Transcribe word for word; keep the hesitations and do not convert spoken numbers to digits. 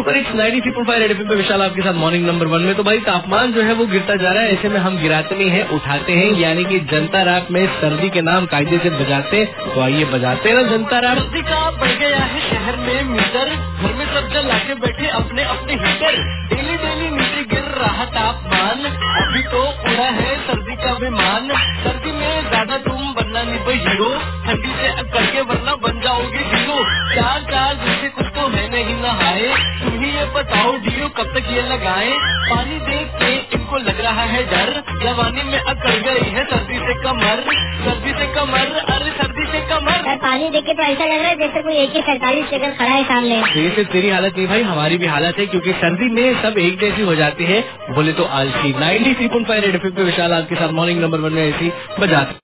Super hits ninety three point five Red FM पे विशाल आपके साथ मॉर्निंग नंबर वन में। तो भाई तापमान जो है वो गिरता जा रहा है, ऐसे में हम गिराते नहीं है, उठाते हैं, यानी कि जनता रैप में सर्दी के नाम कायदे से बजाते। तो आइए बजाते हैं ना जनता रैप। सर्दी का बढ़ गया है शहर में मीटर, घर में सब जला के बैठे अपने अपने हीटर। डेली डेली नीचे गिर रहा तापमान, अभी तो उड़ा है सर्दी का विमान। सर्दी में ज्यादा तुम बनना नहीं भाई हीरो, ठंडी से करके वरना बन जाओगे जीरो। चार चार दिन से कुछ तो है नहीं नहाए, तुम ही ये बताओ डियो कब तक ये लगाए। पानी देख के इनको लग रहा है डर, जवानी में अकड़ गई है सर्दी से कमर, सर्दी से कमर, अरे सर्दी से कमर। पानी देख के तो ऐसा लग रहा है जैसे कोई एक ही सैतालीस लेकर खड़ा है सामने। ये सिर्फ तेरी हालत नहीं भाई, हमारी भी हालत है, क्योंकि सर्दी में सब एक जैसी हो जाती है, बोले तो आलसी। Ninety three point five Red FM पे विशाल आपके साथ मॉर्निंग नंबर वन में ऐसी बजाते।